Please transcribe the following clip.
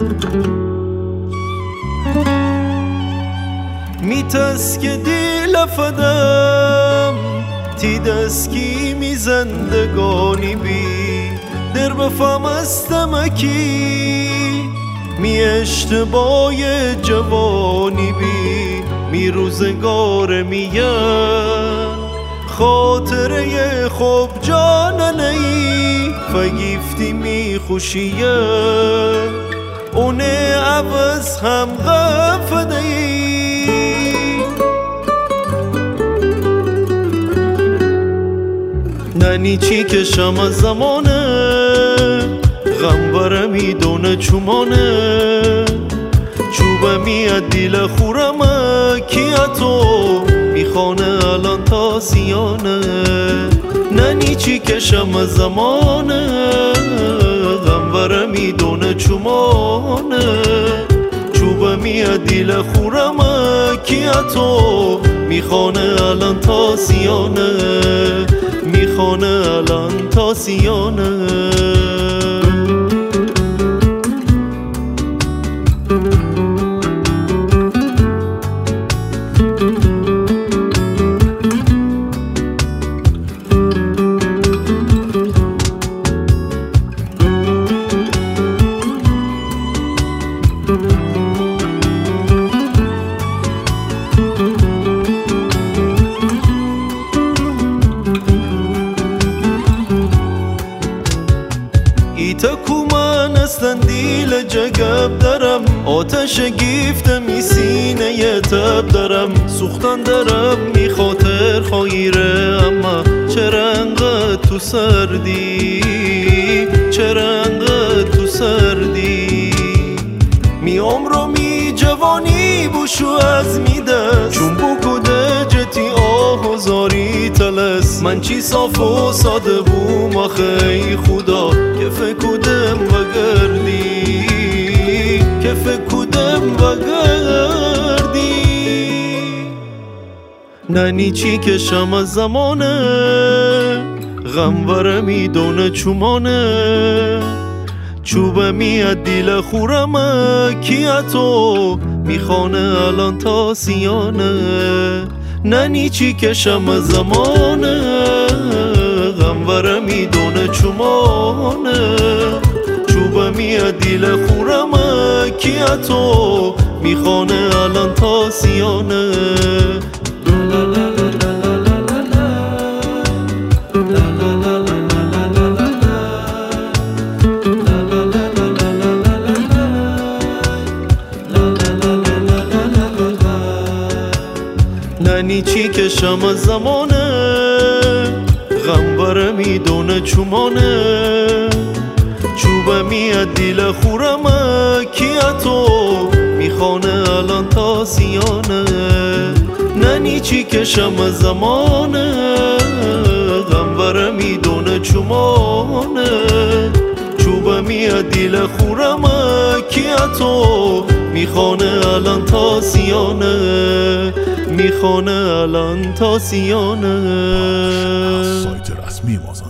میتسکه دیل فدم تیدسکی می زندگانی بی در بفهم استمکی می اشتباه جوانی بی می روزگار میگن خاطره خوب جان نی فگیفتی می خوشیه اونه عوض هم غفده ننی چی کشم از زمانه غم بره میدونه چومانه چوبه میاد دیل خورمه کیا تو میخوانه الان تا سیانه ننی چی کشم از زمانه غم بره میدونه چومانه چوبه میاد دیل خورمه کیا تو میخوانه الان تا سیانه میخوانه الان تا سیانه ایتا کومن استن دیل جگب درم آتش گیفته می سینه ی تب درم سوختن درم می خاطر خایره اما چرا انقدر تو سردی چرا انقدر تو سردی می عمرو می جوانی بوشو از می دست چون بکده جتی آه و زاری تلس من چی صاف و ساده بوم آخه خدا که فکودم و گردی که فکودم و گردی ننی چی کشم از زمانه غم بره میدونه چومانه چوبه میاد دیل خورمه کیا تو میخوانه الان تا سیانه ننی چی کشم از زمانه غم بره میدونه چومانه چوبه میاد دیل خورمه کیا تو میخوانه الان تا سیانه ننی چی کشم از زمانه غم بره میدونه چومانه چوبه میاد دیل خورمه کیا تو میخوانه الان تا سیانه ننی چی کشم از زمانه غم بره میدونه چومانه چوبه میاد دیل خورمه کیا تو میخوانه الان تا سیانه میخوانه الان تا سیانه. سایت رسمی مازن